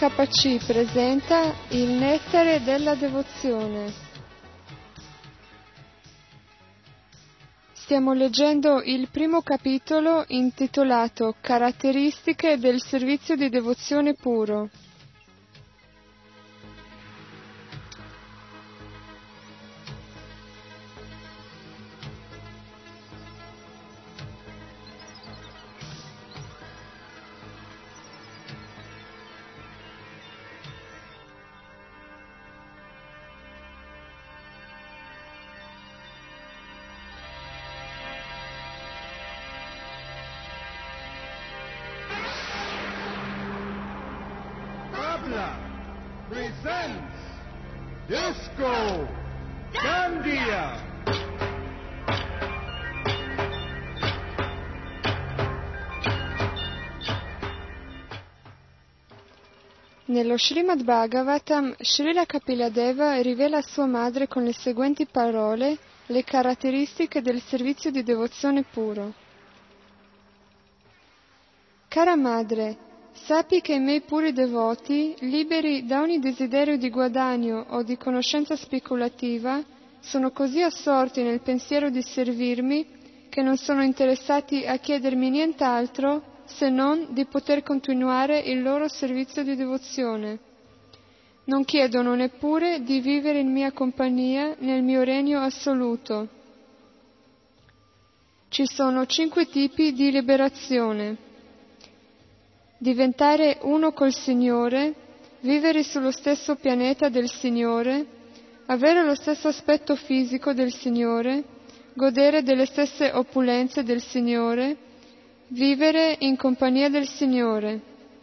HKC presenta Il nettare della devozione. Stiamo leggendo il primo capitolo intitolato Caratteristiche del servizio di devozione puro. Presents Disco Gandia. Nello Srimad Bhagavatam, Srila Kapiladeva rivela a sua madre con le seguenti parole le caratteristiche del servizio di devozione puro. Cara madre, sappi che i miei puri devoti, liberi da ogni desiderio di guadagno o di conoscenza speculativa, sono così assorti nel pensiero di servirmi che non sono interessati a chiedermi nient'altro se non di poter continuare il loro servizio di devozione. Non chiedono neppure di vivere in mia compagnia nel mio regno assoluto. Ci sono 5 tipi di liberazione. Diventare uno col Signore, vivere sullo stesso pianeta del Signore, avere lo stesso aspetto fisico del Signore, godere delle stesse opulenze del Signore, vivere in compagnia del Signore.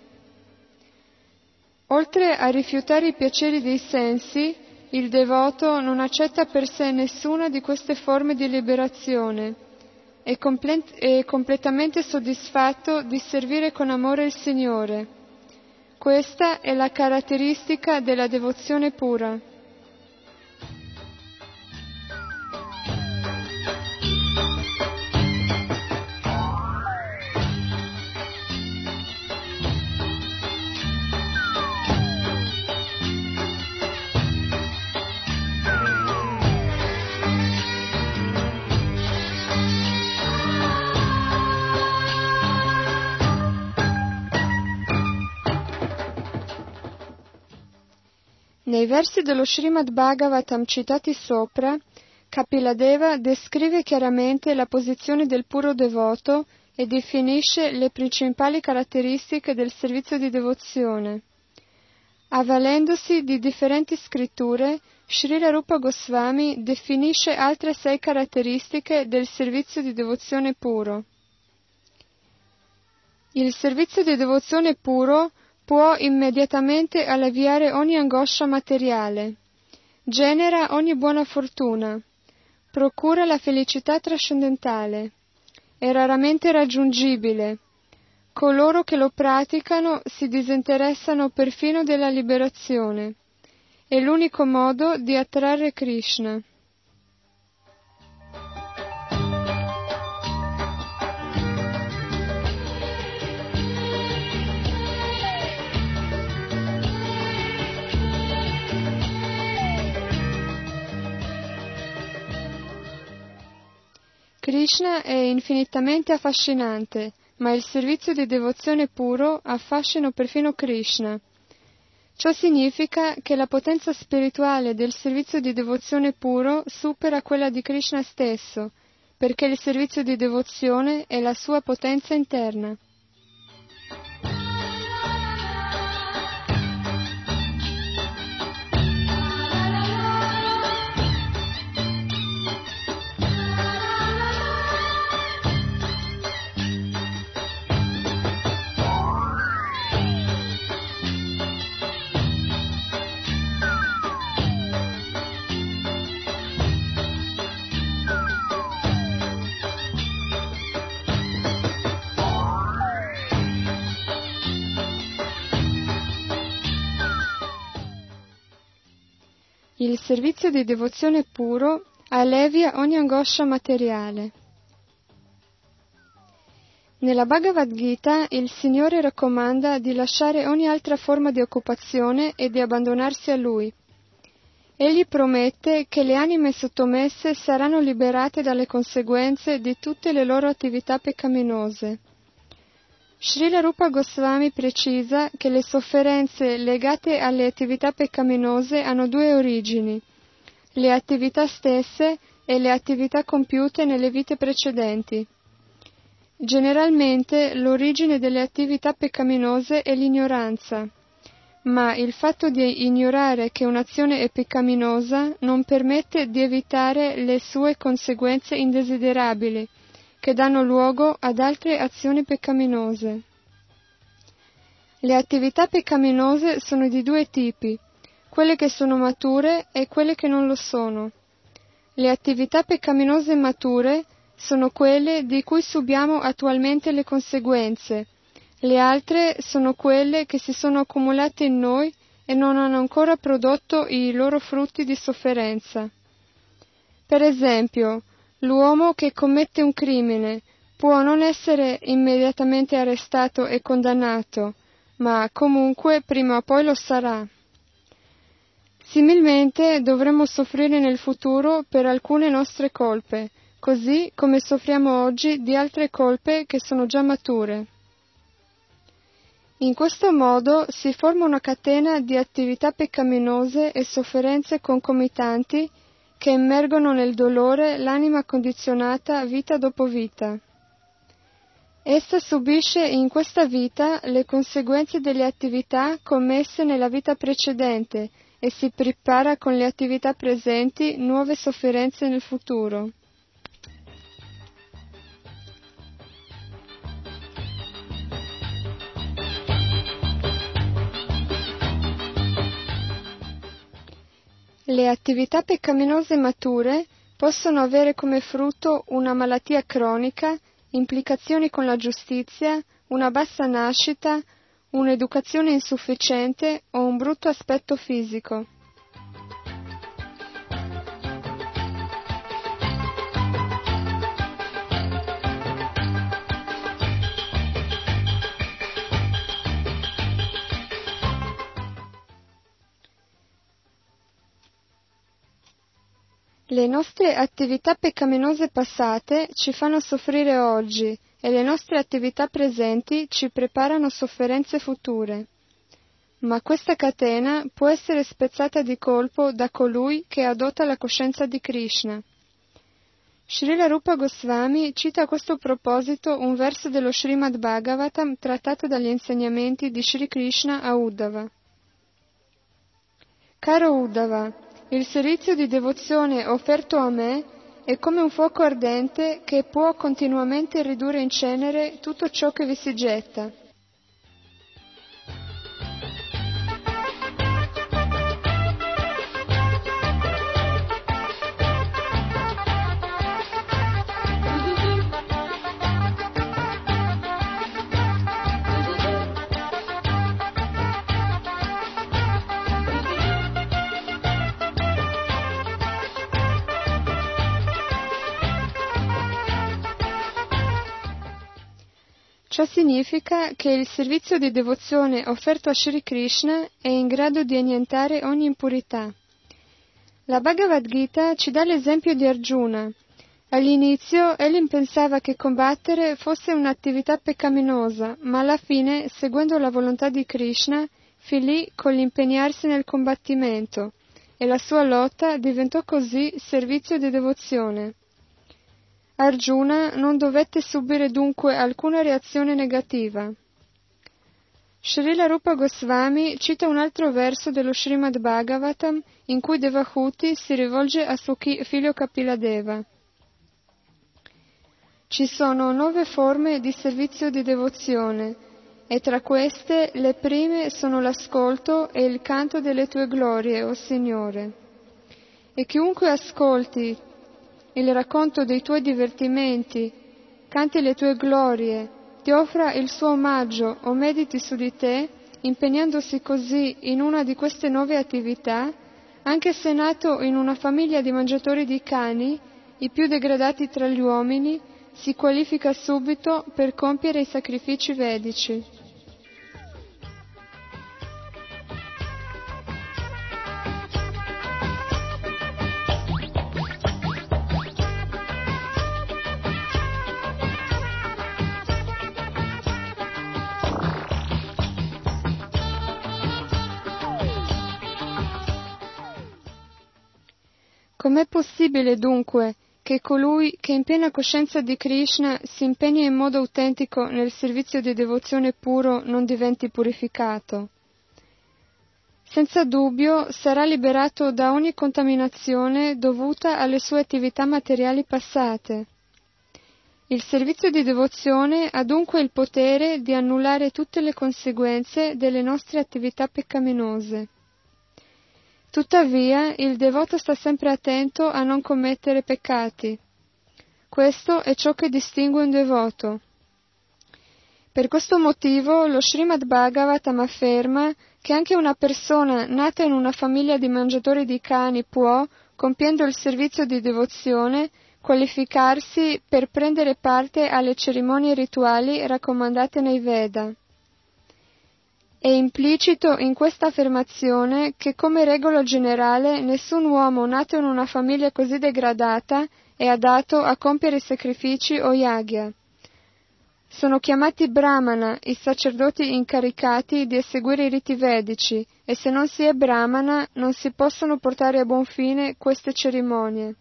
Oltre a rifiutare i piaceri dei sensi, il devoto non accetta per sé nessuna di queste forme di liberazione. È completamente soddisfatto di servire con amore il Signore. Questa è la caratteristica della devozione pura. Nei versi dello Srimad Bhagavatam citati sopra, Kapiladeva descrive chiaramente la posizione del puro devoto e definisce le principali caratteristiche del servizio di devozione. Avvalendosi di differenti scritture, Srila Rupa Goswami definisce altre 6 caratteristiche del servizio di devozione puro. Il servizio di devozione puro può immediatamente alleviare ogni angoscia materiale, genera ogni buona fortuna, procura la felicità trascendentale, è raramente raggiungibile. Coloro che lo praticano si disinteressano perfino della liberazione. È l'unico modo di attrarre Krishna. Krishna è infinitamente affascinante, ma il servizio di devozione puro affascina perfino Krishna. Ciò significa che la potenza spirituale del servizio di devozione puro supera quella di Krishna stesso, perché il servizio di devozione è la sua potenza interna. Il servizio di devozione puro allevia ogni angoscia materiale. Nella Bhagavad Gita il Signore raccomanda di lasciare ogni altra forma di occupazione e di abbandonarsi a Lui. Egli promette che le anime sottomesse saranno liberate dalle conseguenze di tutte le loro attività peccaminose. Srila Rupa Goswami precisa che le sofferenze legate alle attività peccaminose hanno due origini: le attività stesse e le attività compiute nelle vite precedenti. Generalmente l'origine delle attività peccaminose è l'ignoranza, ma il fatto di ignorare che un'azione è peccaminosa non permette di evitare le sue conseguenze indesiderabili, che danno luogo ad altre azioni peccaminose. Le attività peccaminose sono di due tipi: quelle che sono mature e quelle che non lo sono. Le attività peccaminose mature sono quelle di cui subiamo attualmente le conseguenze. Le altre sono quelle che si sono accumulate in noi e non hanno ancora prodotto i loro frutti di sofferenza. Per esempio, l'uomo che commette un crimine può non essere immediatamente arrestato e condannato, ma comunque prima o poi lo sarà. Similmente dovremo soffrire nel futuro per alcune nostre colpe, così come soffriamo oggi di altre colpe che sono già mature. In questo modo si forma una catena di attività peccaminose e sofferenze concomitanti che immergono nel dolore l'anima condizionata vita dopo vita. Essa subisce in questa vita le conseguenze delle attività commesse nella vita precedente e si prepara con le attività presenti nuove sofferenze nel futuro. Le attività peccaminose mature possono avere come frutto una malattia cronica, implicazioni con la giustizia, una bassa nascita, un'educazione insufficiente o un brutto aspetto fisico. Le nostre attività peccaminose passate ci fanno soffrire oggi e le nostre attività presenti ci preparano sofferenze future. Ma questa catena può essere spezzata di colpo da colui che adotta la coscienza di Krishna. Srila Rupa Goswami cita a questo proposito un verso dello Srimad Bhagavatam trattato dagli insegnamenti di Sri Krishna a Uddhava. Caro Uddhava, il servizio di devozione offerto a me è come un fuoco ardente che può continuamente ridurre in cenere tutto ciò che vi si getta. Ciò significa che il servizio di devozione offerto a Sri Krishna è in grado di annientare ogni impurità. La Bhagavad Gita ci dà l'esempio di Arjuna. All'inizio egli pensava che combattere fosse un'attività peccaminosa, ma alla fine, seguendo la volontà di Krishna, finì con l'impegnarsi nel combattimento e la sua lotta diventò così servizio di devozione. Arjuna non dovette subire dunque alcuna reazione negativa. Srila Rupa Goswami cita un altro verso dello Srimad Bhagavatam in cui Devahuti si rivolge a suo figlio Kapiladeva. Ci sono 9 forme di servizio di devozione e tra queste le prime sono l'ascolto e il canto delle tue glorie, o Signore. E chiunque ascolti il racconto dei tuoi divertimenti, canti le tue glorie, ti offra il suo omaggio o mediti su di te, impegnandosi così in una di queste 9 attività, anche se nato in una famiglia di mangiatori di cani, i più degradati tra gli uomini, si qualifica subito per compiere i sacrifici vedici. Com'è possibile dunque che colui che in piena coscienza di Krishna si impegni in modo autentico nel servizio di devozione puro non diventi purificato? Senza dubbio sarà liberato da ogni contaminazione dovuta alle sue attività materiali passate. Il servizio di devozione ha dunque il potere di annullare tutte le conseguenze delle nostre attività peccaminose. Tuttavia, il devoto sta sempre attento a non commettere peccati. Questo è ciò che distingue un devoto. Per questo motivo, lo Srimad Bhagavatam afferma che anche una persona nata in una famiglia di mangiatori di cani può, compiendo il servizio di devozione, qualificarsi per prendere parte alle cerimonie rituali raccomandate nei Veda. È implicito in questa affermazione che come regola generale nessun uomo nato in una famiglia così degradata è adatto a compiere i sacrifici o yagya. Sono chiamati brahmana i sacerdoti incaricati di eseguire i riti vedici e se non si è brahmana non si possono portare a buon fine queste cerimonie.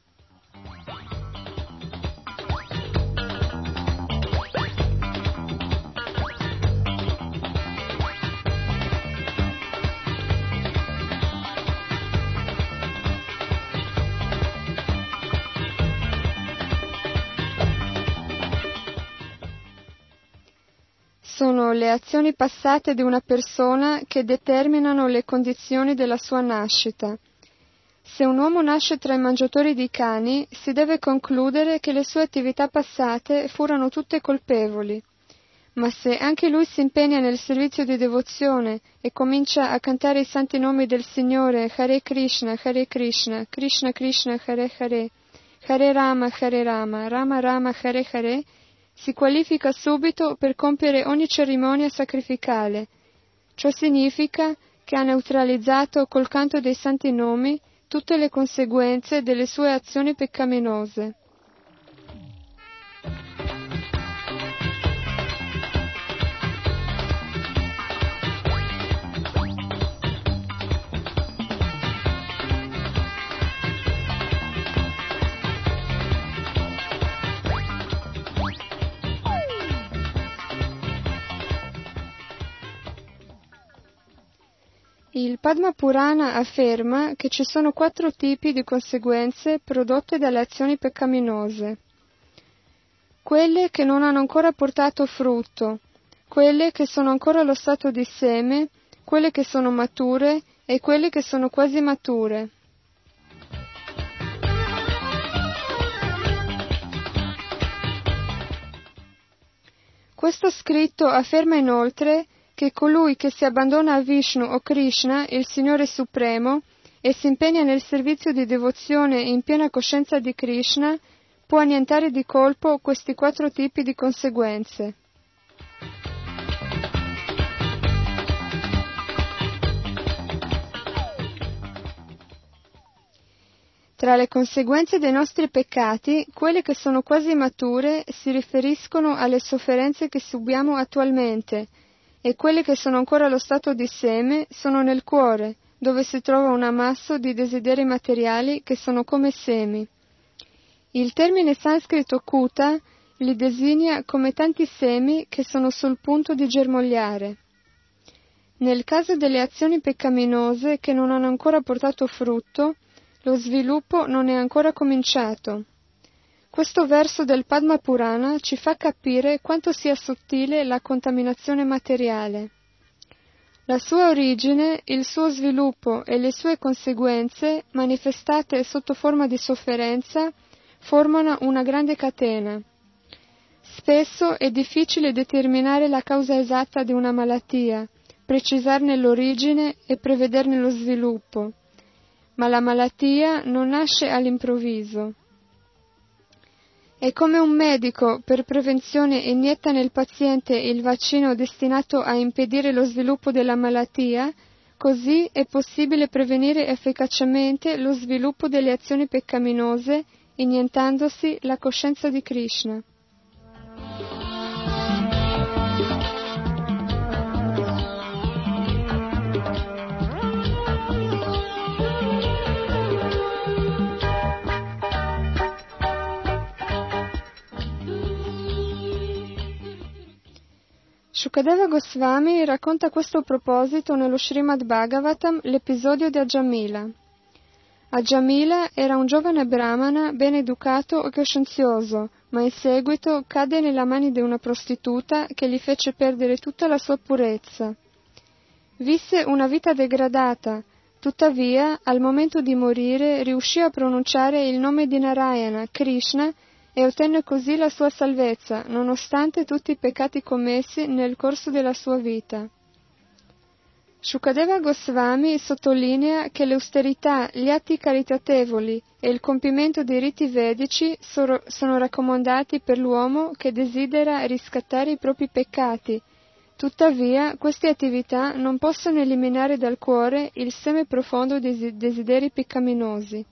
Sono le azioni passate di una persona che determinano le condizioni della sua nascita. Se un uomo nasce tra i mangiatori di cani, si deve concludere che le sue attività passate furono tutte colpevoli. Ma se anche lui si impegna nel servizio di devozione e comincia a cantare i santi nomi del Signore, Hare Krishna, Krishna Krishna, Hare Hare, Hare Rama, Rama Rama, Hare Hare, si qualifica subito per compiere ogni cerimonia sacrificale. Ciò significa che ha neutralizzato col canto dei santi nomi tutte le conseguenze delle sue azioni peccaminose. Il Padma Purana afferma che ci sono 4 tipi di conseguenze prodotte dalle azioni peccaminose. Quelle che non hanno ancora portato frutto, quelle che sono ancora allo stato di seme, quelle che sono mature e quelle che sono quasi mature. Questo scritto afferma inoltre che colui che si abbandona a Vishnu o Krishna, il Signore Supremo, e si impegna nel servizio di devozione in piena coscienza di Krishna, può annientare di colpo questi 4 tipi di conseguenze. Tra le conseguenze dei nostri peccati, quelle che sono quasi mature si riferiscono alle sofferenze che subiamo attualmente, e quelle che sono ancora allo stato di seme sono nel cuore, dove si trova un ammasso di desideri materiali che sono come semi. Il termine sanscrito kuta li designa come tanti semi che sono sul punto di germogliare. Nel caso delle azioni peccaminose che non hanno ancora portato frutto, lo sviluppo non è ancora cominciato. Questo verso del Padma Purana ci fa capire quanto sia sottile la contaminazione materiale. La sua origine, il suo sviluppo e le sue conseguenze, manifestate sotto forma di sofferenza, formano una grande catena. Spesso è difficile determinare la causa esatta di una malattia, precisarne l'origine e prevederne lo sviluppo, ma la malattia non nasce all'improvviso. E come un medico per prevenzione inietta nel paziente il vaccino destinato a impedire lo sviluppo della malattia, così è possibile prevenire efficacemente lo sviluppo delle azioni peccaminose iniettandosi la coscienza di Krishna. Shukadeva Goswami racconta a questo proposito nello Srimad Bhagavatam l'episodio di Ajamila. Ajamila era un giovane brahmana ben educato e coscienzioso, ma in seguito cadde nelle mani di una prostituta che gli fece perdere tutta la sua purezza. Visse una vita degradata, tuttavia al momento di morire riuscì a pronunciare il nome di Narayana, Krishna, e ottenne così la sua salvezza, nonostante tutti i peccati commessi nel corso della sua vita. Shukadeva Goswami sottolinea che l'austerità, gli atti caritatevoli e il compimento dei riti vedici sono raccomandati per l'uomo che desidera riscattare i propri peccati. Tuttavia, queste attività non possono eliminare dal cuore il seme profondo dei desideri peccaminosi.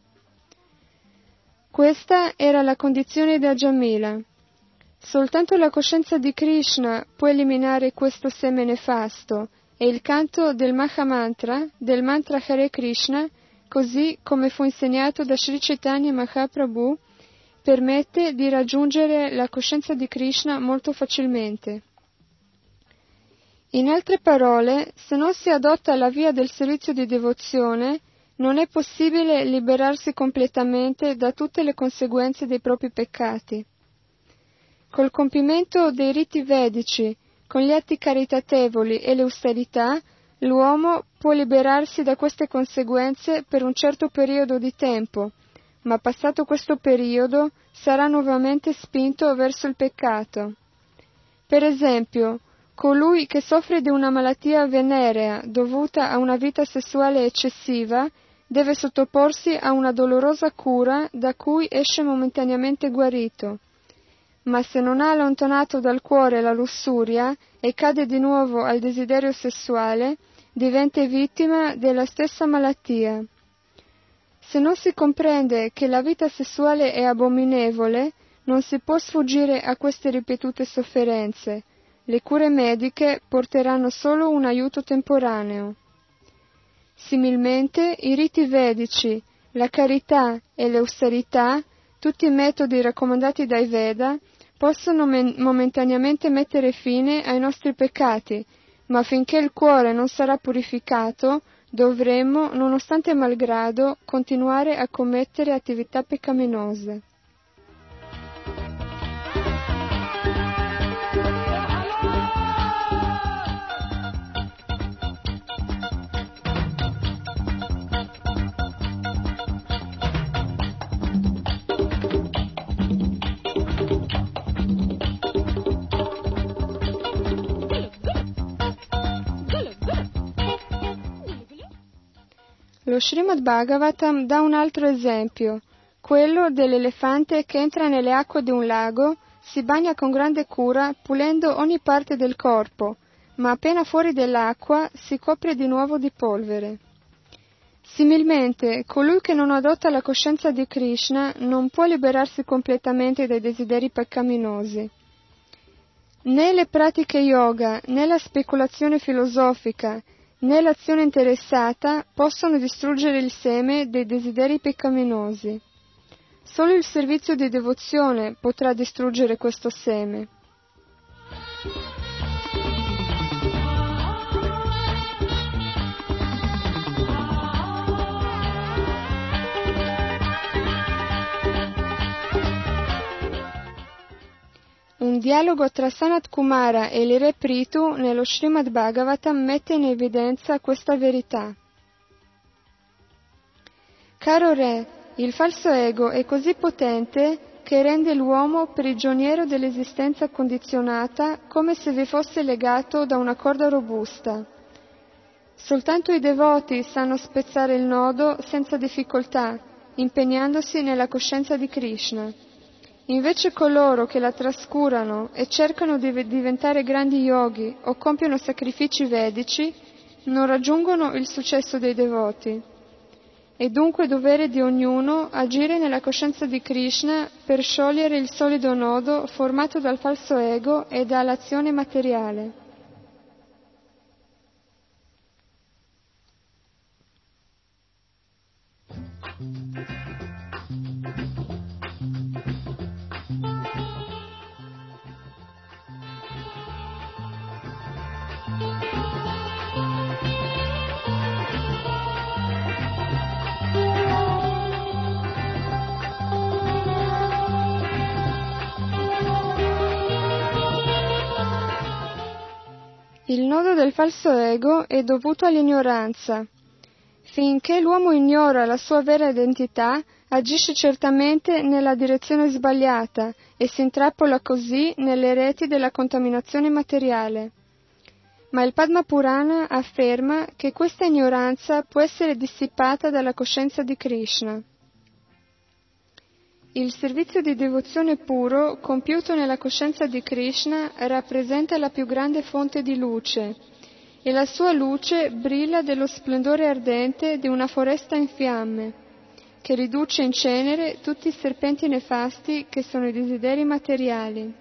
Questa era la condizione di Ajamila. Soltanto la coscienza di Krishna può eliminare questo seme nefasto e il canto del Mahamantra, del mantra Hare Krishna, così come fu insegnato da Sri Chaitanya Mahaprabhu, permette di raggiungere la coscienza di Krishna molto facilmente. In altre parole, se non si adotta la via del servizio di devozione, non è possibile liberarsi completamente da tutte le conseguenze dei propri peccati. Col compimento dei riti vedici, con gli atti caritatevoli e l'austerità, l'uomo può liberarsi da queste conseguenze per un certo periodo di tempo, ma passato questo periodo sarà nuovamente spinto verso il peccato. Per esempio, colui che soffre di una malattia venerea dovuta a una vita sessuale eccessiva deve sottoporsi a una dolorosa cura da cui esce momentaneamente guarito. Ma se non ha allontanato dal cuore la lussuria e cade di nuovo al desiderio sessuale, diventa vittima della stessa malattia. Se non si comprende che la vita sessuale è abominevole, non si può sfuggire a queste ripetute sofferenze. Le cure mediche porteranno solo un aiuto temporaneo. Similmente, i riti vedici, la carità e l'austerità, tutti i metodi raccomandati dai Veda, possono momentaneamente mettere fine ai nostri peccati, ma finché il cuore non sarà purificato, dovremo, nonostante malgrado, continuare a commettere attività peccaminose. Lo Srimad Bhagavatam dà un altro esempio, quello dell'elefante che entra nelle acque di un lago, si bagna con grande cura, pulendo ogni parte del corpo, ma appena fuori dell'acqua si copre di nuovo di polvere. Similmente, colui che non adotta la coscienza di Krishna non può liberarsi completamente dai desideri peccaminosi. Né le pratiche yoga, né la speculazione filosofica, né l'azione interessata possono distruggere il seme dei desideri peccaminosi. Solo il servizio di devozione potrà distruggere questo seme. Un dialogo tra Sanat Kumara e il re Prithu nello Srimad Bhagavatam mette in evidenza questa verità. Caro re, il falso ego è così potente che rende l'uomo prigioniero dell'esistenza condizionata come se vi fosse legato da una corda robusta. Soltanto i devoti sanno spezzare il nodo senza difficoltà, impegnandosi nella coscienza di Krishna. Invece coloro che la trascurano e cercano di diventare grandi yogi o compiono sacrifici vedici non raggiungono il successo dei devoti. È dunque dovere di ognuno agire nella coscienza di Krishna per sciogliere il solido nodo formato dal falso ego e dall'azione materiale. Il nodo del falso ego è dovuto all'ignoranza. Finché l'uomo ignora la sua vera identità, agisce certamente nella direzione sbagliata e si intrappola così nelle reti della contaminazione materiale. Ma il Padma Purana afferma che questa ignoranza può essere dissipata dalla coscienza di Krishna. Il servizio di devozione puro, compiuto nella coscienza di Krishna, rappresenta la più grande fonte di luce, e la sua luce brilla dello splendore ardente di una foresta in fiamme, che riduce in cenere tutti i serpenti nefasti che sono i desideri materiali.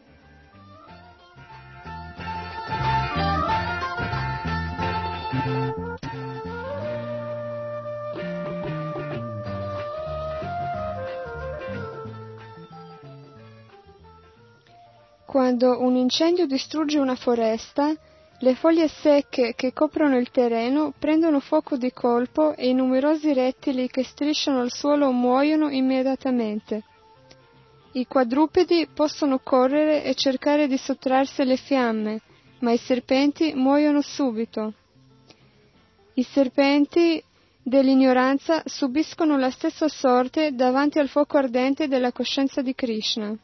Quando un incendio distrugge una foresta, le foglie secche che coprono il terreno prendono fuoco di colpo e i numerosi rettili che strisciano al suolo muoiono immediatamente. I quadrupedi possono correre e cercare di sottrarsi alle fiamme, ma i serpenti muoiono subito. I serpenti dell'ignoranza subiscono la stessa sorte davanti al fuoco ardente della coscienza di Krishna.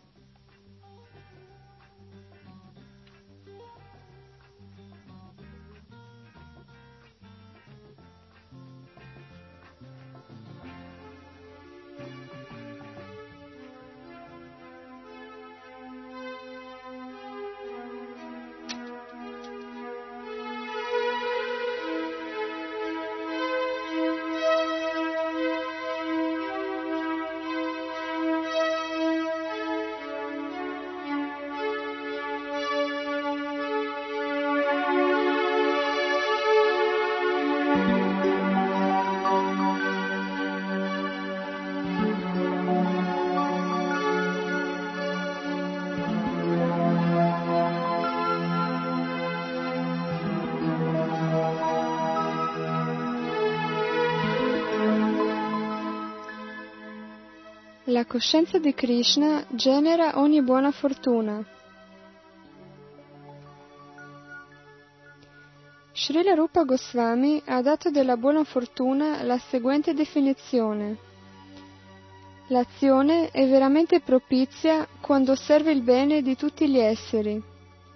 La coscienza di Krishna genera ogni buona fortuna. Srila Rupa Goswami ha dato della buona fortuna la seguente definizione: l'azione è veramente propizia quando serve il bene di tutti gli esseri.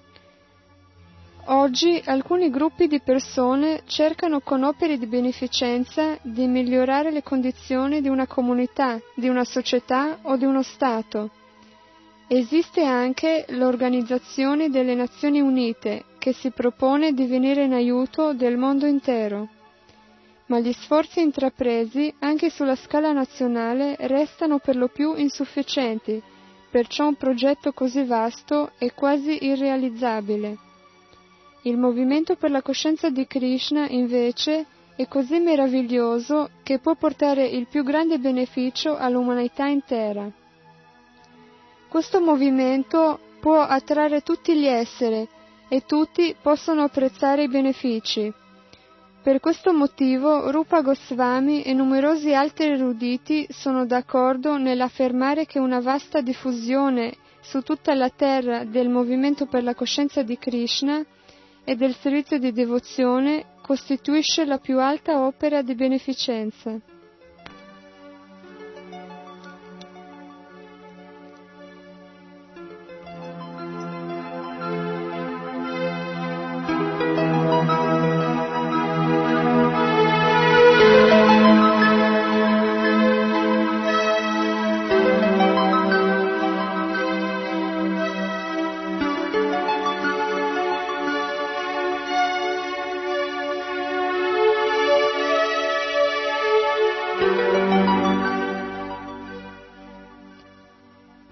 Oggi alcuni gruppi di persone cercano con opere di beneficenza di migliorare le condizioni di una comunità, di una società o di uno Stato. Esiste anche l'Organizzazione delle Nazioni Unite che si propone di venire in aiuto del mondo intero. Ma gli sforzi intrapresi anche sulla scala nazionale restano per lo più insufficienti, perciò un progetto così vasto è quasi irrealizzabile. Il movimento per la coscienza di Krishna, invece, è così meraviglioso che può portare il più grande beneficio all'umanità intera. Questo movimento può attrarre tutti gli esseri e tutti possono apprezzare i benefici. Per questo motivo Rupa Goswami e numerosi altri eruditi sono d'accordo nell'affermare che una vasta diffusione su tutta la terra del movimento per la coscienza di Krishna e del servizio di devozione costituisce la più alta opera di beneficenza.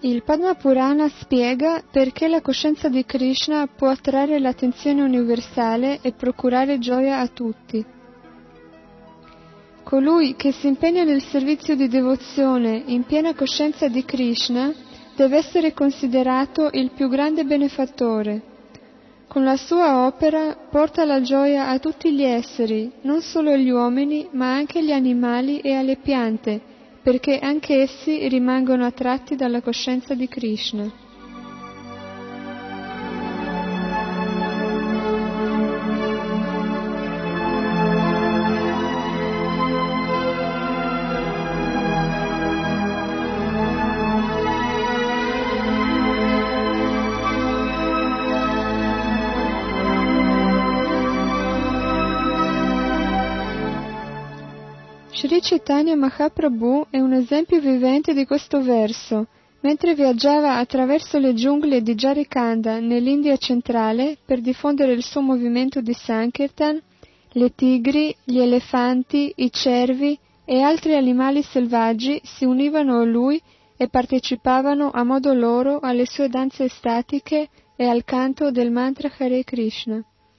Il Padma Purana spiega perché la coscienza di Krishna può attrarre l'attenzione universale e procurare gioia a tutti. Colui che si impegna nel servizio di devozione in piena coscienza di Krishna deve essere considerato il più grande benefattore. Con la sua opera porta la gioia a tutti gli esseri, non solo agli uomini, ma anche agli animali e alle piante, perché anche essi rimangono attratti dalla coscienza di Krishna. Sri Chaitanya Mahaprabhu è un esempio vivente di questo verso. Mentre viaggiava attraverso le giungle di Jharkhand nell'India centrale per diffondere il suo movimento di Sankirtan, le tigri, gli elefanti, i cervi e altri animali selvaggi si univano a lui e partecipavano a modo loro alle sue danze estatiche e al canto del mantra Hare Krishna.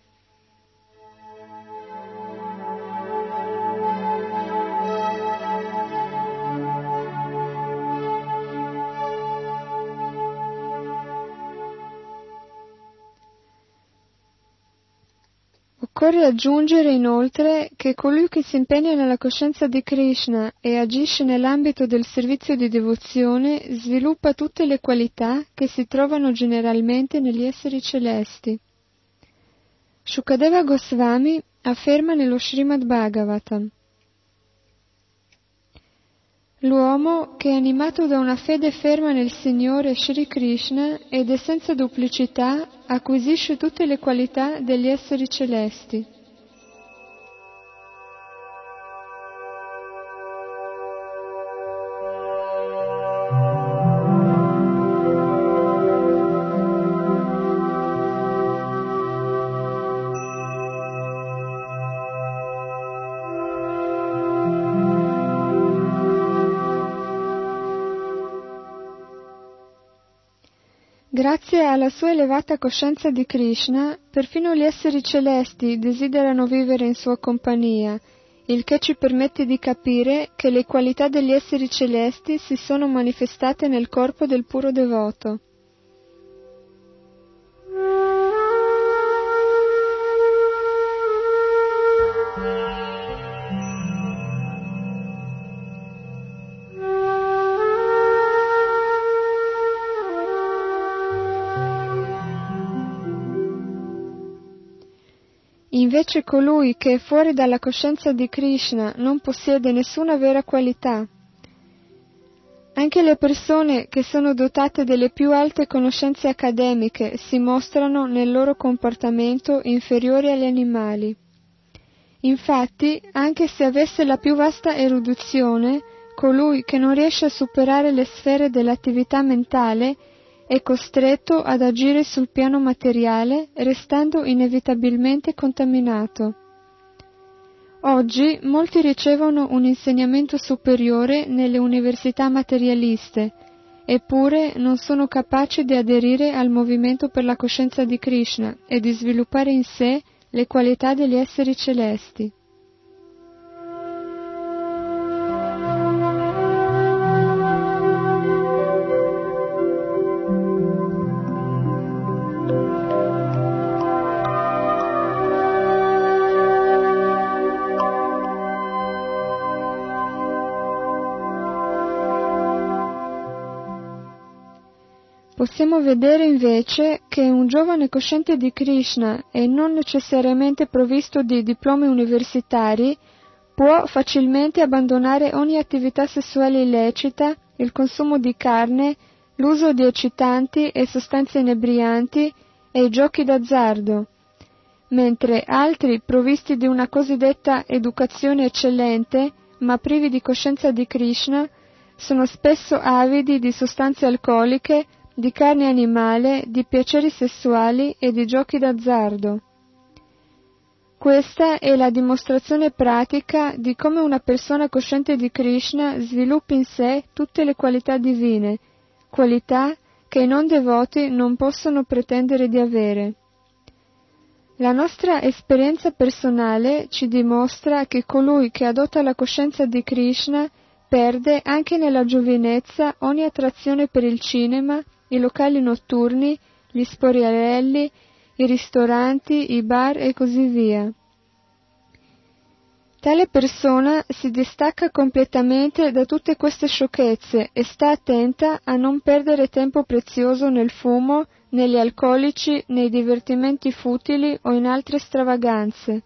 Occorre aggiungere inoltre che colui che si impegna nella coscienza di Krishna e agisce nell'ambito del servizio di devozione sviluppa tutte le qualità che si trovano generalmente negli esseri celesti. Shukadeva Goswami afferma nello Srimad Bhagavatam: l'uomo che è animato da una fede ferma nel Signore Shri Krishna ed è senza duplicità acquisisce tutte le qualità degli esseri celesti. Grazie alla sua elevata coscienza di Krishna, perfino gli esseri celesti desiderano vivere in sua compagnia, il che ci permette di capire che le qualità degli esseri celesti si sono manifestate nel corpo del puro devoto. Invece colui che è fuori dalla coscienza di Krishna non possiede nessuna vera qualità. Anche le persone che sono dotate delle più alte conoscenze accademiche si mostrano nel loro comportamento inferiori agli animali. Infatti, anche se avesse la più vasta erudizione, colui che non riesce a superare le sfere dell'attività mentale è costretto ad agire sul piano materiale, restando inevitabilmente contaminato. Oggi molti ricevono un insegnamento superiore nelle università materialiste, eppure non sono capaci di aderire al movimento per la coscienza di Krishna e di sviluppare in sé le qualità degli esseri celesti. Possiamo vedere invece che un giovane cosciente di Krishna e non necessariamente provvisto di diplomi universitari può facilmente abbandonare ogni attività sessuale illecita, il consumo di carne, l'uso di eccitanti e sostanze inebrianti e i giochi d'azzardo, mentre altri provvisti di una cosiddetta educazione eccellente, ma privi di coscienza di Krishna, sono spesso avidi di sostanze alcoliche, di carne animale, di piaceri sessuali e di giochi d'azzardo. Questa è la dimostrazione pratica di come una persona cosciente di Krishna sviluppi in sé tutte le qualità divine, qualità che i non devoti non possono pretendere di avere. La nostra esperienza personale ci dimostra che colui che adotta la coscienza di Krishna perde anche nella giovinezza ogni attrazione per il cinema, i locali notturni, gli sportelli, i ristoranti, i bar e così via. Tale persona si distacca completamente da tutte queste sciocchezze e sta attenta a non perdere tempo prezioso nel fumo, negli alcolici, nei divertimenti futili o in altre stravaganze.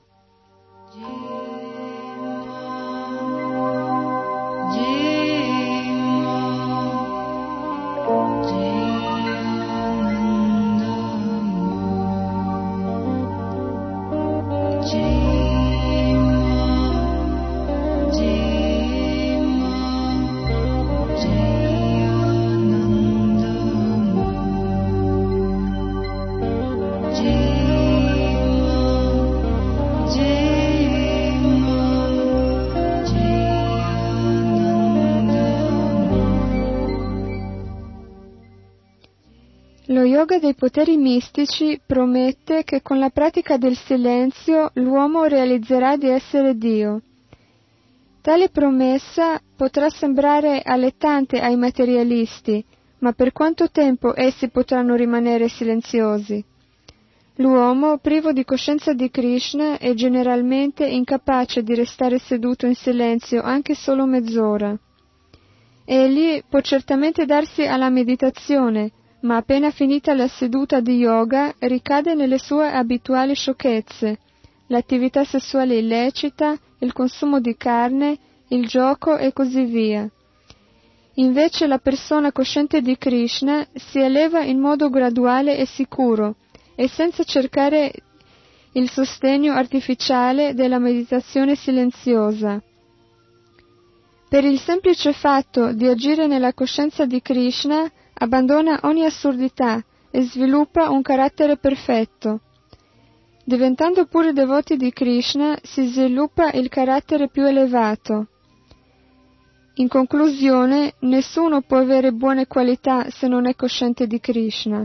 Lo yoga dei poteri mistici promette che con la pratica del silenzio l'uomo realizzerà di essere Dio. Tale promessa potrà sembrare allettante ai materialisti, ma per quanto tempo essi potranno rimanere silenziosi? L'uomo, privo di coscienza di Krishna, è generalmente incapace di restare seduto in silenzio anche solo mezz'ora. Egli può certamente darsi alla meditazione, ma appena finita la seduta di yoga ricade nelle sue abituali sciocchezze, l'attività sessuale illecita, il consumo di carne, il gioco e così via. Invece la persona cosciente di Krishna si eleva in modo graduale e sicuro e senza cercare il sostegno artificiale della meditazione silenziosa. Per il semplice fatto di agire nella coscienza di Krishna, abbandona ogni assurdità e sviluppa un carattere perfetto. Diventando puri devoti di Krishna, si sviluppa il carattere più elevato. In conclusione, nessuno può avere buone qualità se non è cosciente di Krishna.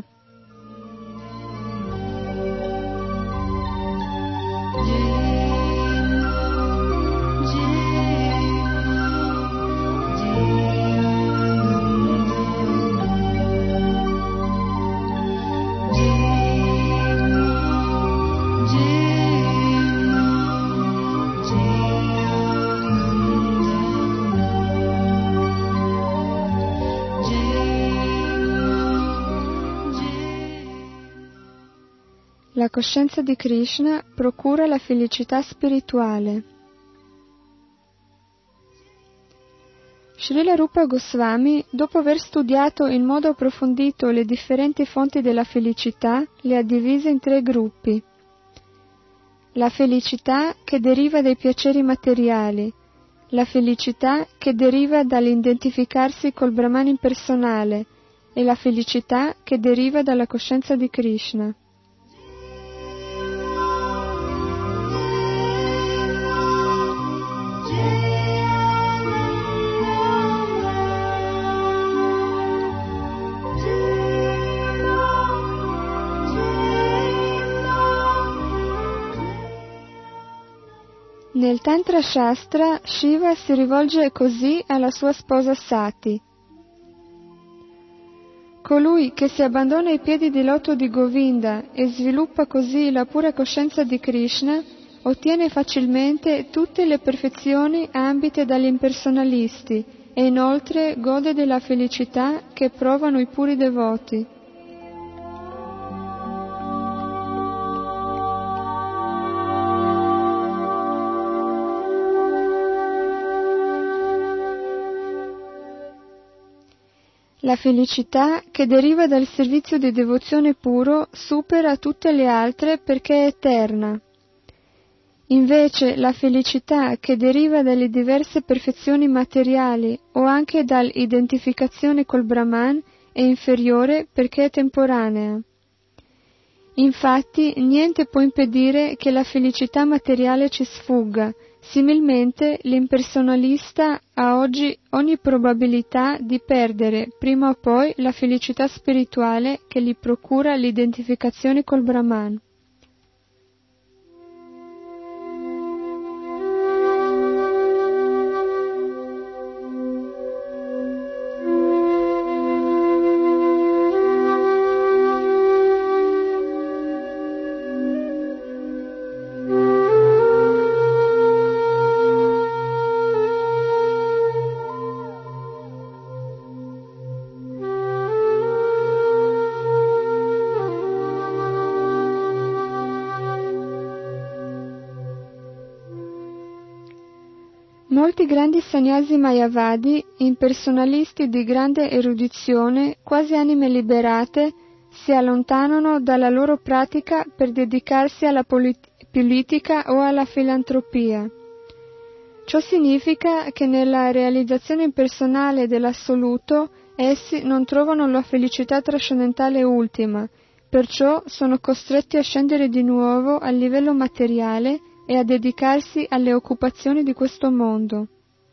La coscienza di Krishna procura la felicità spirituale. Srila Rupa Goswami, dopo aver studiato in modo approfondito le differenti fonti della felicità, le ha divise in 3 gruppi. La felicità che deriva dai piaceri materiali, la felicità che deriva dall'identificarsi col Brahman impersonale e la felicità che deriva dalla coscienza di Krishna. Nel Tantra Shastra, Shiva si rivolge così alla sua sposa Sati. Colui che si abbandona ai piedi di loto di Govinda e sviluppa così la pura coscienza di Krishna, ottiene facilmente tutte le perfezioni ambite dagli impersonalisti e inoltre gode della felicità che provano i puri devoti. La felicità che deriva dal servizio di devozione puro supera tutte le altre perché è eterna. Invece la felicità che deriva dalle diverse perfezioni materiali o anche dall'identificazione col Brahman è inferiore perché è temporanea. Infatti niente può impedire che la felicità materiale ci sfugga Similmente, l'impersonalista ha oggi ogni probabilità di perdere prima o poi la felicità spirituale che gli procura l'identificazione col Brahman. Molti grandi sannyasi mayavadi, impersonalisti di grande erudizione, quasi anime liberate, si allontanano dalla loro pratica per dedicarsi alla politica o alla filantropia. Ciò significa che nella realizzazione impersonale dell'assoluto essi non trovano la felicità trascendentale ultima, perciò sono costretti a scendere di nuovo al livello materiale e a dedicarsi alle occupazioni di questo mondo.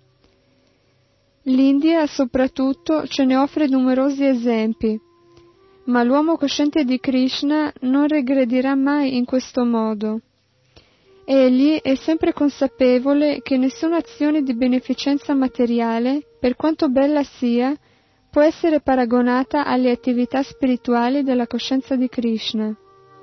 L'India, soprattutto, ce ne offre numerosi esempi, ma l'uomo cosciente di Krishna non regredirà mai in questo modo. Egli è sempre consapevole che nessuna azione di beneficenza materiale, per quanto bella sia, può essere paragonata alle attività spirituali della coscienza di Krishna.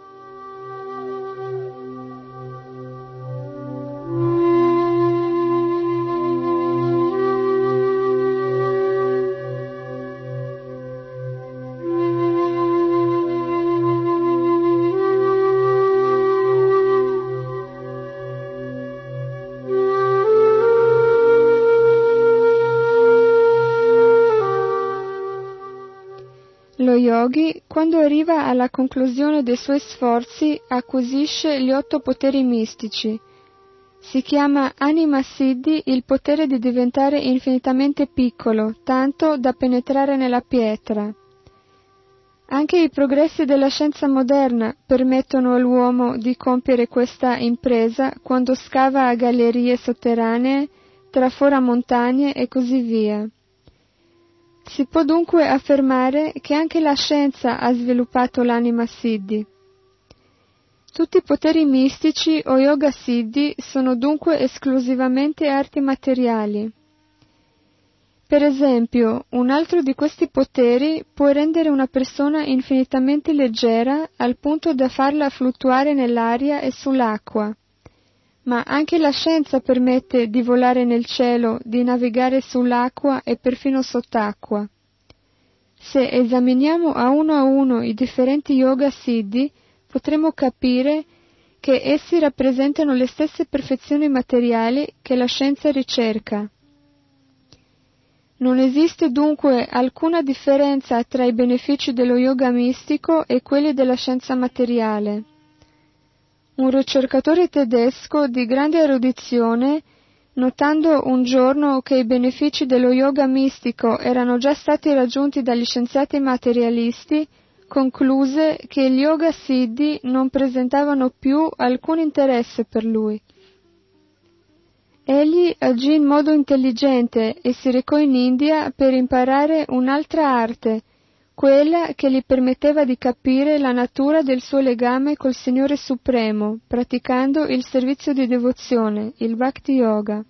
Lo yogi, quando arriva alla conclusione dei suoi sforzi, acquisisce gli 8 poteri mistici. Si chiama Anima Siddhi il potere di diventare infinitamente piccolo, tanto da penetrare nella pietra. Anche i progressi della scienza moderna permettono all'uomo di compiere questa impresa quando scava a gallerie sotterranee, trafora montagne e così via. Si può dunque affermare che anche la scienza ha sviluppato l'anima siddhi. Tutti i poteri mistici o yoga siddhi sono dunque esclusivamente arti materiali. Per esempio, un altro di questi poteri può rendere una persona infinitamente leggera al punto da farla fluttuare nell'aria e sull'acqua. Ma anche la scienza permette di volare nel cielo, di navigare sull'acqua e perfino sott'acqua. Se esaminiamo a uno i differenti yoga siddhi, potremo capire che essi rappresentano le stesse perfezioni materiali che la scienza ricerca. Non esiste dunque alcuna differenza tra i benefici dello yoga mistico e quelli della scienza materiale. Un ricercatore tedesco di grande erudizione, notando un giorno che i benefici dello yoga mistico erano già stati raggiunti dagli scienziati materialisti, concluse che gli yoga siddhi non presentavano più alcun interesse per lui. Egli agì in modo intelligente e si recò in India per imparare un'altra arte, quella che gli permetteva di capire la natura del suo legame col Signore Supremo, praticando il servizio di devozione, il Bhakti Yoga.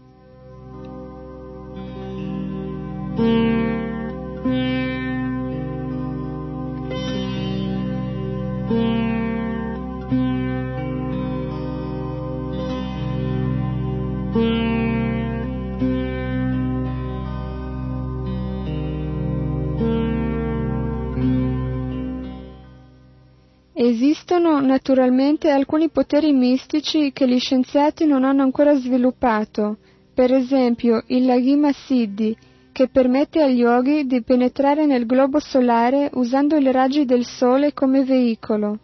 Esistono naturalmente alcuni poteri mistici che gli scienziati non hanno ancora sviluppato, per esempio il Laghima Siddhi, che permette agli yogi di penetrare nel globo solare usando i raggi del sole come veicolo.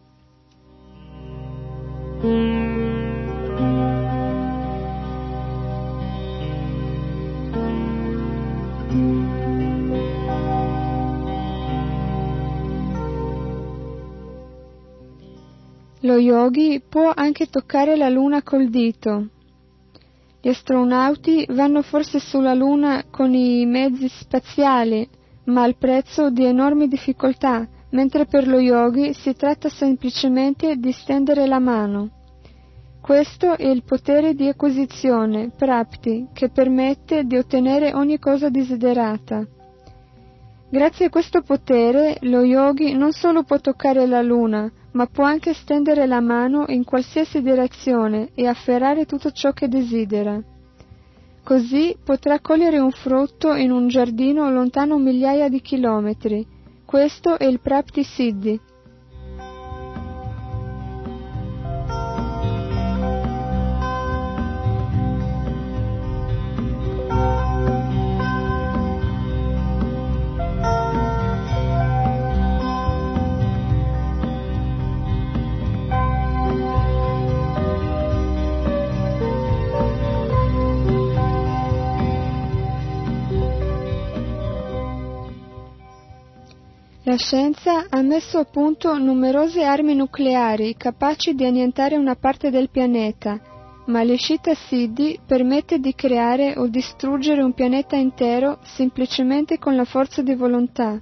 Lo yogi può anche toccare la luna col dito. Gli astronauti vanno forse sulla Luna con i mezzi spaziali, ma al prezzo di enormi difficoltà, mentre per lo yogi si tratta semplicemente di stendere la mano. Questo è il potere di acquisizione, prapti, che permette di ottenere ogni cosa desiderata. Grazie a questo potere, lo yogi non solo può toccare la Luna, ma può anche stendere la mano in qualsiasi direzione e afferrare tutto ciò che desidera. Così potrà cogliere un frutto in un giardino lontano migliaia di chilometri. Questo è il Prapti Siddhi. La scienza ha messo a punto numerose armi nucleari capaci di annientare una parte del pianeta, ma l'Ishita Siddhi permette di creare o distruggere un pianeta intero semplicemente con la forza di volontà.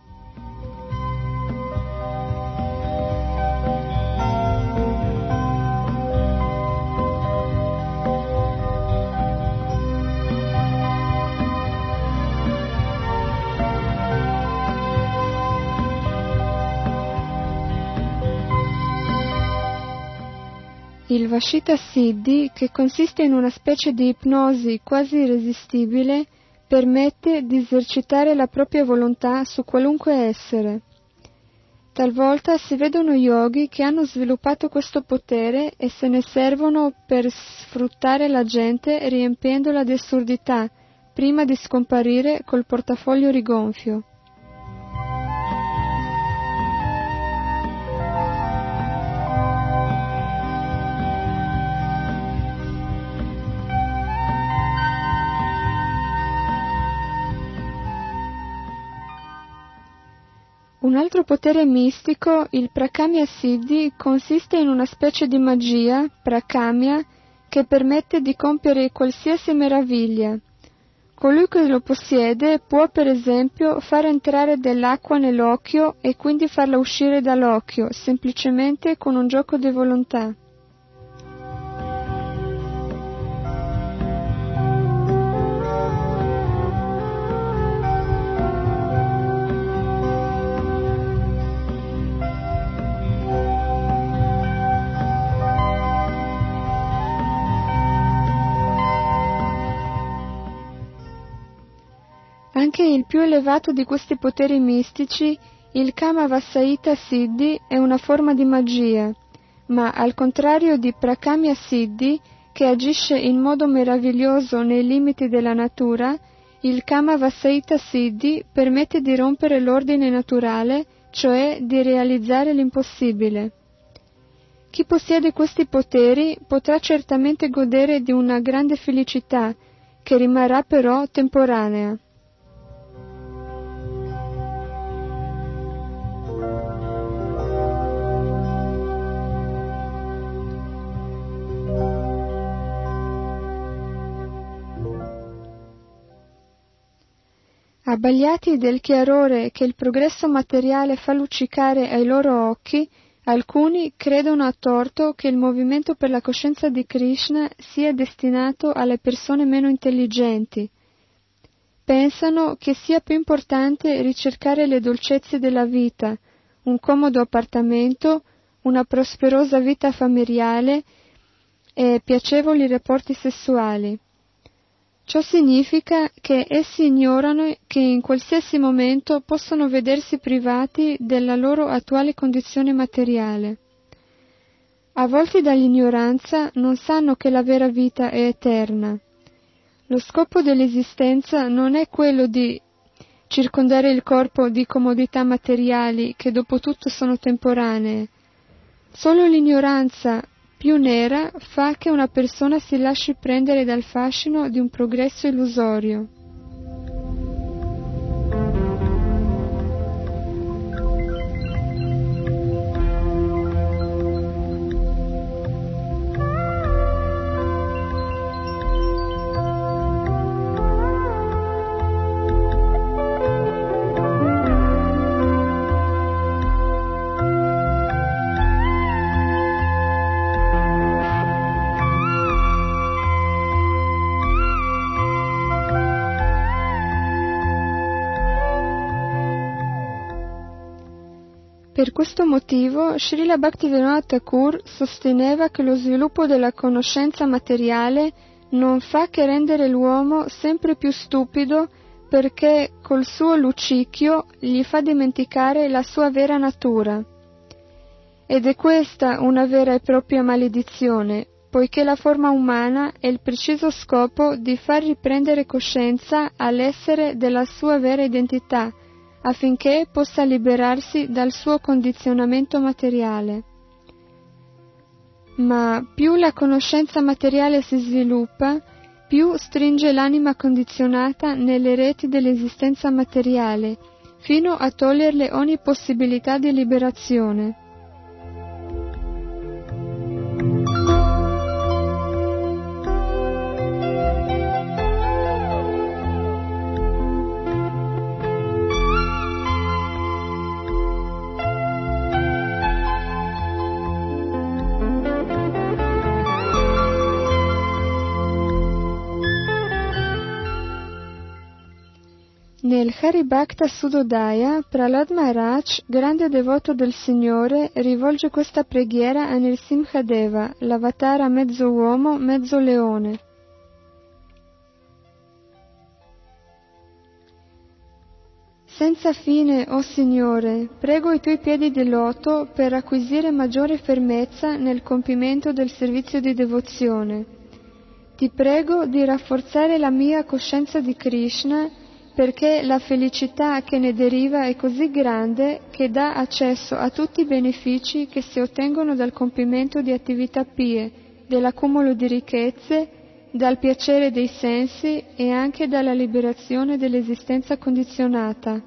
Il Vashita Siddhi, che consiste in una specie di ipnosi quasi irresistibile, permette di esercitare la propria volontà su qualunque essere. Talvolta si vedono yogi che hanno sviluppato questo potere e se ne servono per sfruttare la gente riempiendola di assurdità, prima di scomparire col portafoglio rigonfio. Un altro potere mistico, il Prakamya Siddhi, consiste in una specie di magia, Prakamya, che permette di compiere qualsiasi meraviglia. Colui che lo possiede può, per esempio, far entrare dell'acqua nell'occhio e quindi farla uscire dall'occhio, semplicemente con un gioco di volontà. Anche il più elevato di questi poteri mistici, il Kamavassaita Siddhi, è una forma di magia, ma al contrario di Prakamya Siddhi, che agisce in modo meraviglioso nei limiti della natura, il Kamavassaita Siddhi permette di rompere l'ordine naturale, cioè di realizzare l'impossibile. Chi possiede questi poteri potrà certamente godere di una grande felicità, che rimarrà però temporanea. Abbagliati del chiarore che il progresso materiale fa luccicare ai loro occhi, alcuni credono a torto che il movimento per la coscienza di Krishna sia destinato alle persone meno intelligenti. Pensano che sia più importante ricercare le dolcezze della vita, un comodo appartamento, una prosperosa vita familiare e piacevoli rapporti sessuali. Ciò significa che essi ignorano che in qualsiasi momento possono vedersi privati della loro attuale condizione materiale. Avvolti dall'ignoranza, non sanno che la vera vita è eterna. Lo scopo dell'esistenza non è quello di circondare il corpo di comodità materiali che dopo tutto sono temporanee. Solo l'ignoranza più nera fa che una persona si lasci prendere dal fascino di un progresso illusorio. Per questo motivo, Srila Bhaktivinoda Thakur sosteneva che lo sviluppo della conoscenza materiale non fa che rendere l'uomo sempre più stupido, perché col suo lucchio gli fa dimenticare la sua vera natura. Ed è questa una vera e propria maledizione, poiché la forma umana è il preciso scopo di far riprendere coscienza all'essere della sua vera identità, affinché possa liberarsi dal suo condizionamento materiale. Ma più la conoscenza materiale si sviluppa, più stringe l'anima condizionata nelle reti dell'esistenza materiale, fino a toglierle ogni possibilità di liberazione. Nel Haribhakta Sudodaya, Prahlad Maharaj, grande devoto del Signore, rivolge questa preghiera a Nrsimhadeva, l'avatara mezzo uomo, mezzo leone. Senza fine, o Signore, prego i tuoi piedi di loto per acquisire maggiore fermezza nel compimento del servizio di devozione. Ti prego di rafforzare la mia coscienza di Krishna, perché la felicità che ne deriva è così grande che dà accesso a tutti i benefici che si ottengono dal compimento di attività pie, dall'accumulo di ricchezze, dal piacere dei sensi e anche dalla liberazione dell'esistenza condizionata.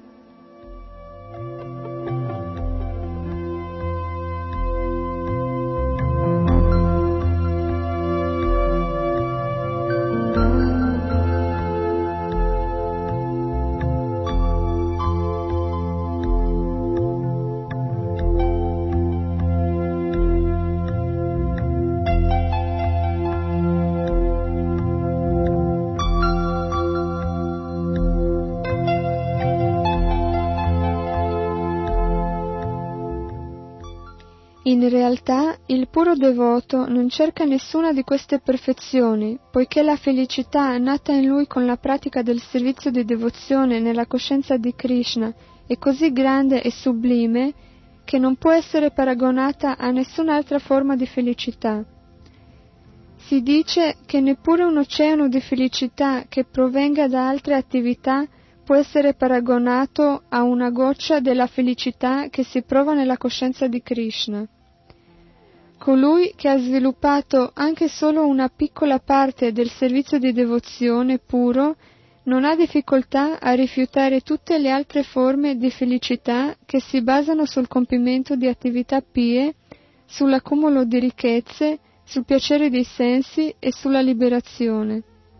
In realtà, il puro devoto non cerca nessuna di queste perfezioni, poiché la felicità nata in lui con la pratica del servizio di devozione nella coscienza di Krishna è così grande e sublime che non può essere paragonata a nessun'altra forma di felicità. Si dice che neppure un oceano di felicità che provenga da altre attività può essere paragonato a una goccia della felicità che si prova nella coscienza di Krishna. Colui che ha sviluppato anche solo una piccola parte del servizio di devozione puro non ha difficoltà a rifiutare tutte le altre forme di felicità che si basano sul compimento di attività pie, sull'accumulo di ricchezze, sul piacere dei sensi e sulla liberazione.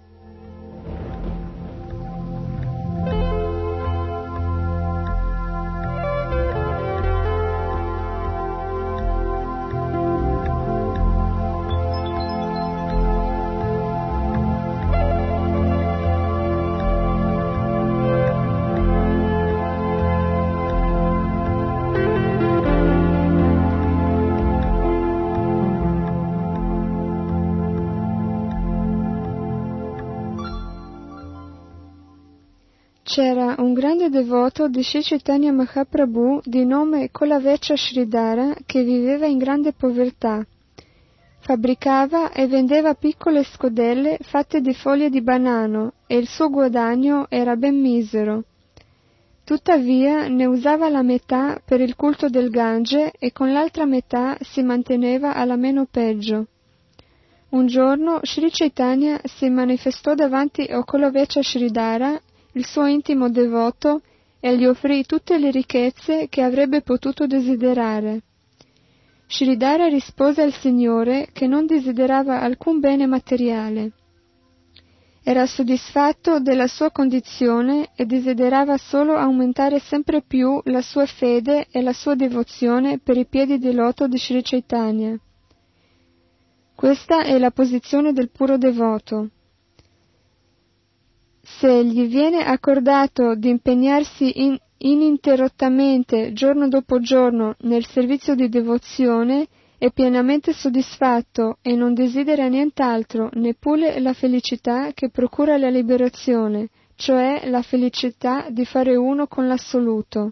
C'era un grande devoto di Sri Chaitanya Mahaprabhu di nome Kolavecha Sridhara che viveva in grande povertà. Fabbricava e vendeva piccole scodelle fatte di foglie di banano e il suo guadagno era ben misero. Tuttavia ne usava la metà per il culto del Gange e con l'altra metà si manteneva alla meno peggio. Un giorno Sri Chaitanya si manifestò davanti a Kolavecha Sridhara, il suo intimo devoto, e gli offrì tutte le ricchezze che avrebbe potuto desiderare. Sridhara rispose al Signore che non desiderava alcun bene materiale. Era soddisfatto della sua condizione e desiderava solo aumentare sempre più la sua fede e la sua devozione per i piedi di loto di Sri Chaitanya. Questa è la posizione del puro devoto. Se gli viene accordato di impegnarsi ininterrottamente, giorno dopo giorno, nel servizio di devozione, è pienamente soddisfatto e non desidera nient'altro, neppure la felicità che procura la liberazione, cioè la felicità di fare uno con l'assoluto.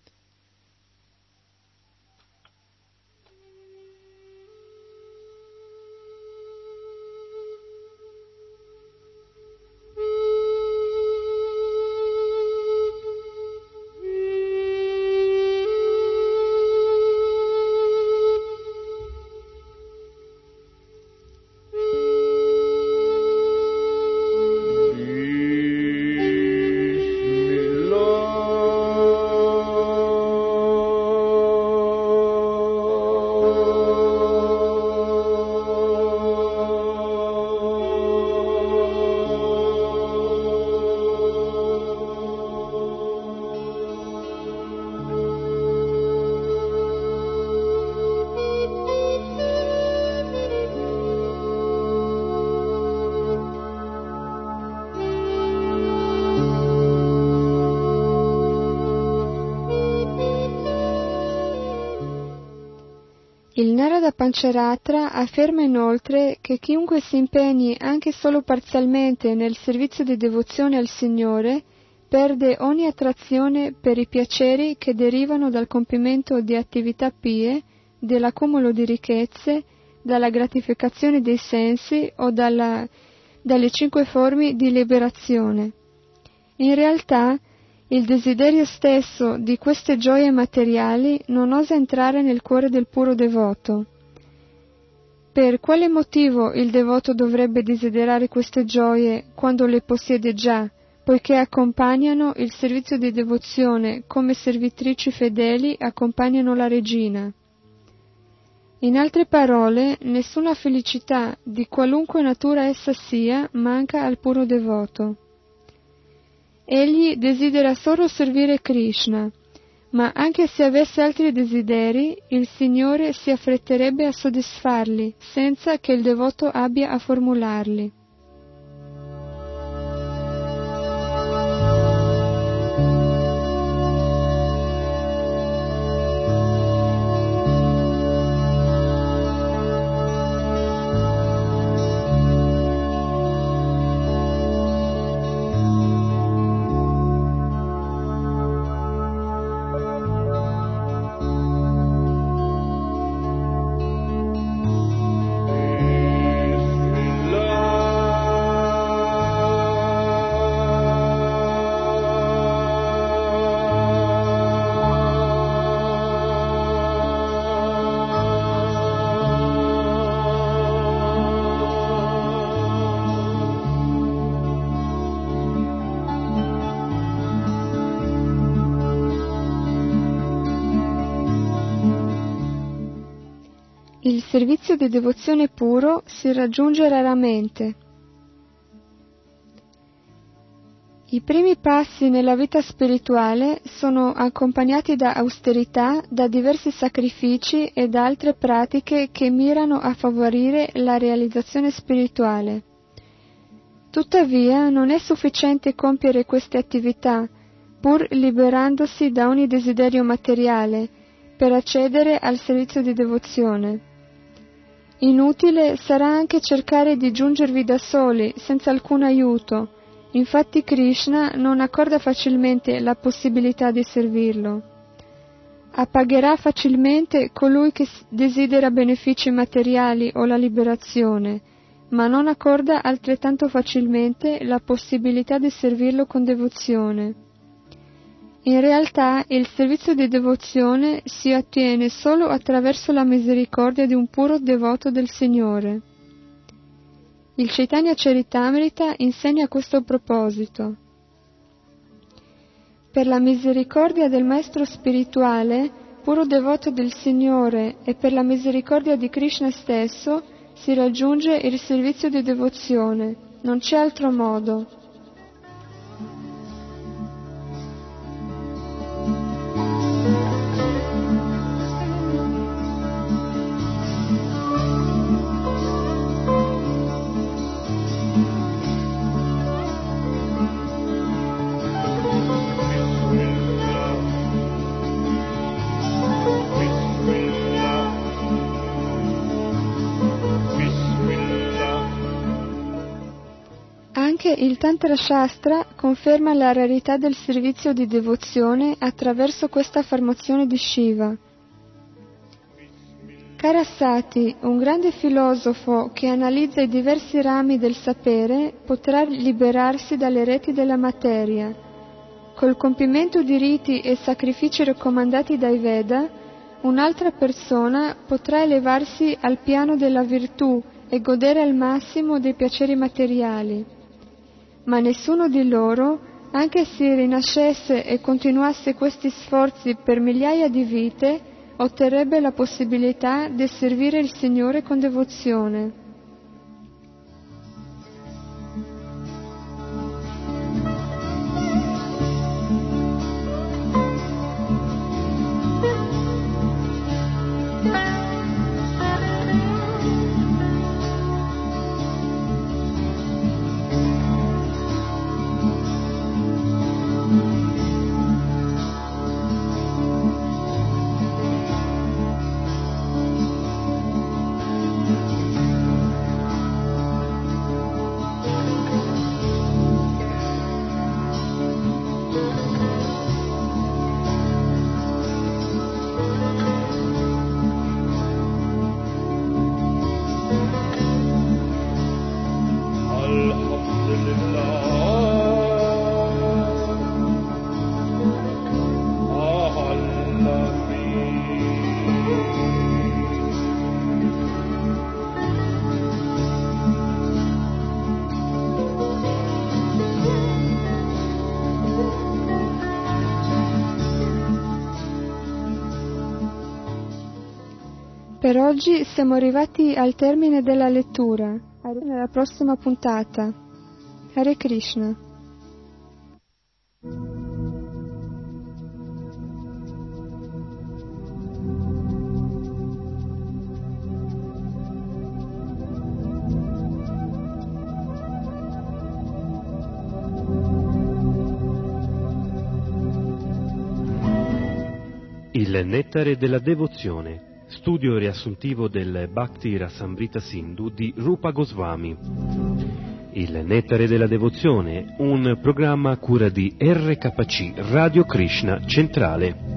Il Narada Pancharatra afferma inoltre che chiunque si impegni anche solo parzialmente nel servizio di devozione al Signore perde ogni attrazione per i piaceri che derivano dal compimento di attività pie, dall'accumulo di ricchezze, dalla gratificazione dei sensi o dalle 5 forme di liberazione. In realtà, il desiderio stesso di queste gioie materiali non osa entrare nel cuore del puro devoto. Per quale motivo il devoto dovrebbe desiderare queste gioie quando le possiede già, poiché accompagnano il servizio di devozione come servitrici fedeli accompagnano la regina? In altre parole, nessuna felicità, di qualunque natura essa sia, manca al puro devoto. Egli desidera solo servire Krishna, ma anche se avesse altri desideri, il Signore si affretterebbe a soddisfarli, senza che il devoto abbia a formularli. Il servizio di devozione puro si raggiunge raramente. I primi passi nella vita spirituale sono accompagnati da austerità, da diversi sacrifici e da altre pratiche che mirano a favorire la realizzazione spirituale. Tuttavia, non è sufficiente compiere queste attività, pur liberandosi da ogni desiderio materiale, per accedere al servizio di devozione. Inutile sarà anche cercare di giungervi da soli, senza alcun aiuto. Infatti Krishna non accorda facilmente la possibilità di servirlo. Appagherà facilmente colui che desidera benefici materiali o la liberazione, ma non accorda altrettanto facilmente la possibilità di servirlo con devozione. In realtà il servizio di devozione si ottiene solo attraverso la misericordia di un puro devoto del Signore. Il Chaitanya Charitamrita insegna questo a proposito. Per la misericordia del Maestro spirituale, puro devoto del Signore, e per la misericordia di Krishna stesso, si raggiunge il servizio di devozione. Non c'è altro modo. il Tantra Shastra conferma la rarità del servizio di devozione attraverso questa affermazione di Shiva. Karasati, un grande filosofo che analizza i diversi rami del sapere, potrà liberarsi dalle reti della materia. Col compimento di riti e sacrifici raccomandati dai Veda, un'altra persona potrà elevarsi al piano della virtù e godere al massimo dei piaceri materiali. Ma nessuno di loro, anche se rinascesse e continuasse questi sforzi per migliaia di vite, otterrebbe la possibilità di servire il Signore con devozione. Per oggi siamo arrivati al termine della lettura. Nella prossima puntata. Hare Krishna. Il nettare della devozione. Studio riassuntivo del Bhakti Rasamrita Sindhu di Rupa Goswami. Il nettare della devozione, un programma a cura di RKC Radio Krishna Centrale.